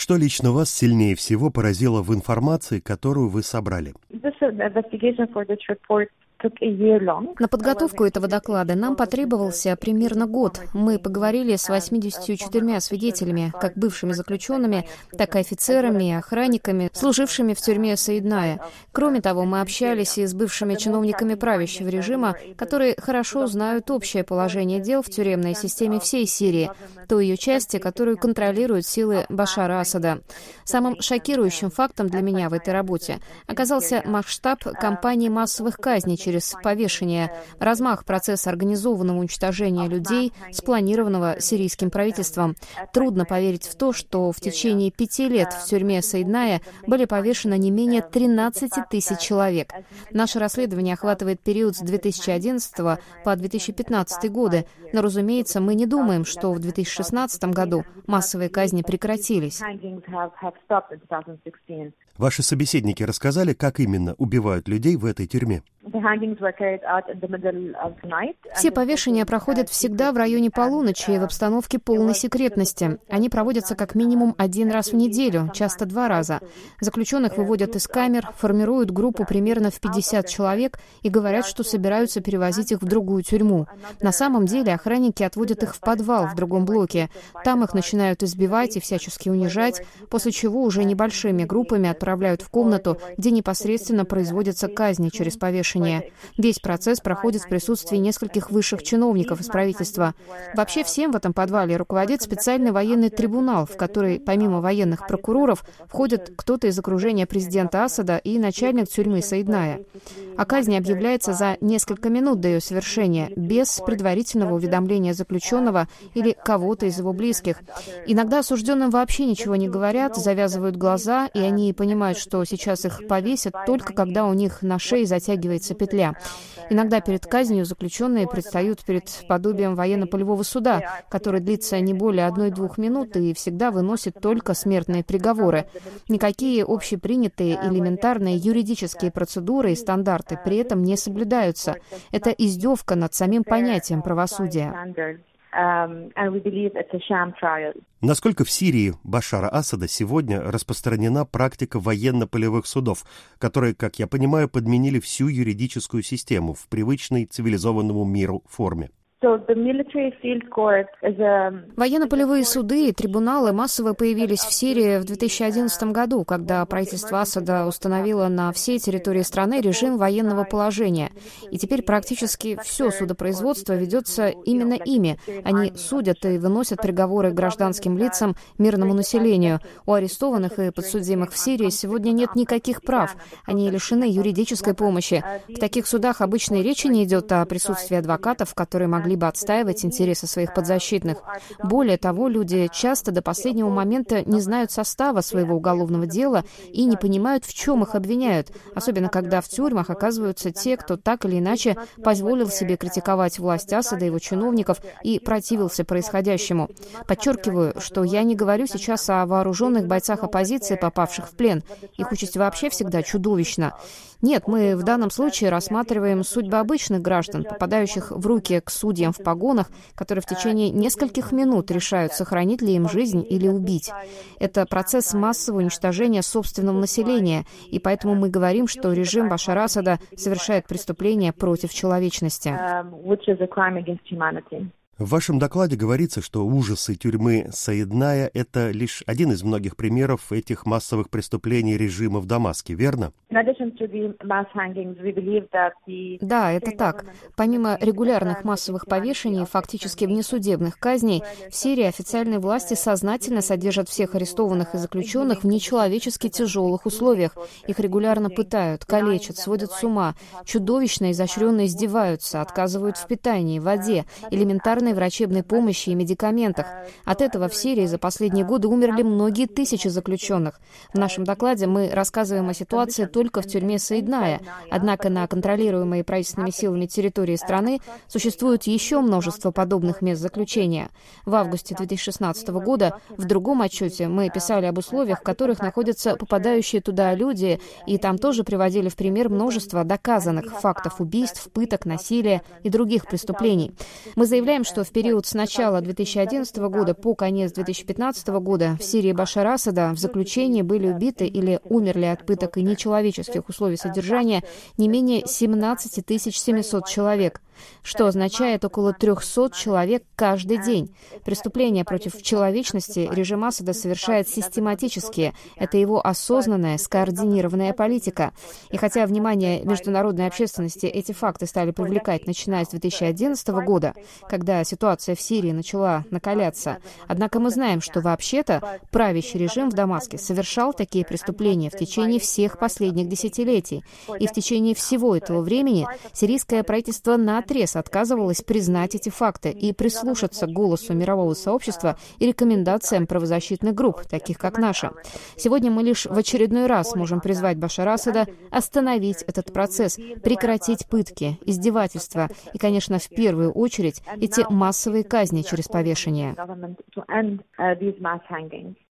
Что лично вас сильнее всего поразило в информации, которую вы собрали? На подготовку этого доклада нам потребовался примерно год. Мы поговорили с 84 свидетелями, как бывшими заключенными, так и офицерами и охранниками, служившими в тюрьме Саидная. Кроме того, мы общались и с бывшими чиновниками правящего режима, которые хорошо знают общее положение дел в тюремной системе всей Сирии, той ее части, которую контролируют силы Башара Асада. Самым шокирующим фактом для меня в этой работе оказался масштаб кампании массовых казней через повешение, размах процесса организованного уничтожения людей, спланированного сирийским правительством. Трудно поверить в то, что в течение 5 лет в тюрьме Саидная были повешены не менее 13 тысяч человек. Наше расследование охватывает период с 2011 по 2015 годы, но, разумеется, мы не думаем, что в 2016 году массовые казни прекратились. Ваши собеседники рассказали, как именно убивают людей в этой тюрьме? Все повешения проходят всегда в районе полуночи в обстановке полной секретности. Они проводятся как минимум 1 раз в неделю, часто 2 раза. Заключенных выводят из камер, формируют группу примерно в 50 человек и говорят, что собираются перевозить их в другую тюрьму. На самом деле охранники отводят их в подвал в другом блоке. Там их начинают избивать и всячески унижать, после чего уже небольшими группами отправляют в комнату, где непосредственно производятся казни через повешение. Весь процесс проходит в присутствии нескольких высших чиновников из правительства. Вообще всем в этом подвале руководит специальный военный трибунал, в который помимо военных прокуроров входит кто-то из окружения президента Асада и начальник тюрьмы Саидная. О казни объявляется за несколько минут до ее совершения, без предварительного уведомления заключенного или кого-то из его близких. Иногда осужденным вообще ничего не говорят, завязывают глаза, и они понимают, что сейчас их повесят только когда у них на шее затягивается петля. Иногда перед казнью заключенные предстают перед подобием военно-полевого суда, который длится не более 1-2 минут и всегда выносит только смертные приговоры. Никакие общепринятые элементарные юридические процедуры и стандарты при этом не соблюдаются. Это издевка над самим понятием правосудия. Насколько в Сирии Башара Асада сегодня распространена практика военно-полевых судов, которые, как я понимаю, подменили всю юридическую систему в привычной цивилизованному миру форме? Военно-полевые суды и трибуналы массово появились в Сирии в 2011 году, когда правительство Асада установило на всей территории страны режим военного положения. И теперь практически все судопроизводство ведется именно ими. Они судят и выносят приговоры гражданским лицам, мирному населению. У арестованных и подсудимых в Сирии сегодня нет никаких прав. Они лишены юридической помощи. В таких судах обычно и речи не идет о присутствии адвокатов, которые могли бы отстаивать интересы своих подзащитных. Более того, люди часто до последнего момента не знают состава своего уголовного дела и не понимают, в чем их обвиняют, особенно когда в тюрьмах оказываются те, кто так или иначе позволил себе критиковать власть Асада и его чиновников и противился происходящему. Подчеркиваю, что я не говорю сейчас о вооруженных бойцах оппозиции, попавших в плен. Их участь вообще всегда чудовищна. Нет, мы в данном случае рассматриваем судьбы обычных граждан, попадающих в руки к судьям в погонах, которые в течение нескольких минут решают, сохранить ли им жизнь или убить. Это процесс массового уничтожения собственного населения, и поэтому мы говорим, что режим Башара Асада совершает преступления против человечности. В вашем докладе говорится, что ужасы тюрьмы Саидная – это лишь один из многих примеров этих массовых преступлений режима в Дамаске, верно? Да, это так. Помимо регулярных массовых повешений, фактически внесудебных казней, в Сирии официальные власти сознательно содержат всех арестованных и заключенных в нечеловечески тяжелых условиях. Их регулярно пытают, калечат, сводят с ума, чудовищно изощренно издеваются, отказывают в питании, воде, элементарной врачебной помощи и медикаментах. От этого в Сирии за последние годы умерли многие тысячи заключенных. В нашем докладе мы рассказываем о ситуации только в тюрьме Саидная, однако на контролируемой правительственными силами территории страны существует еще множество подобных мест заключения. В августе 2016 года в другом отчете мы писали об условиях, в которых находятся попадающие туда люди, и там тоже приводили в пример множество доказанных фактов убийств, пыток, насилия и других преступлений. Мы заявляем, что что в период с начала 2011 года по конец 2015 года в Сирии Башара Асада в заключении были убиты или умерли от пыток и нечеловеческих условий содержания не менее 17 700 человек, что означает около 300 человек каждый день. Преступления против человечности режим Асада совершает систематически. Это его осознанная, скоординированная политика. И хотя внимание международной общественности эти факты стали привлекать, начиная с 2011 года, когда ситуация в Сирии начала накаляться, однако мы знаем, что вообще-то правящий режим в Дамаске совершал такие преступления в течение всех последних десятилетий. И в течение всего этого времени сирийское правительство наотрез отказывалось признать эти факты и прислушаться к голосу мирового сообщества и рекомендациям правозащитных групп, таких как наша. Сегодня мы лишь в очередной раз можем призвать Башара Асада остановить этот процесс, прекратить пытки, издевательства и, конечно, в первую очередь эти массовые казни через повешение.